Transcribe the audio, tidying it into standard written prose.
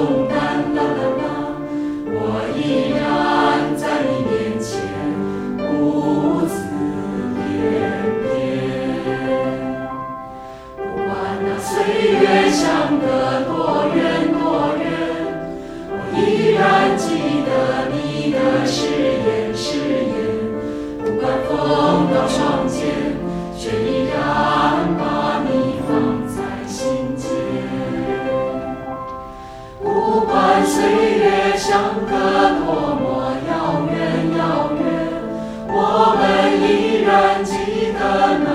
重担，啦啦啦，我依然在你面前不自怜悯。不管那岁月相隔多远多远，我依然记得你的誓言。不管风刀霜剑，却依然把你放在心间。不管岁月相隔多么遥远，我们依然记得那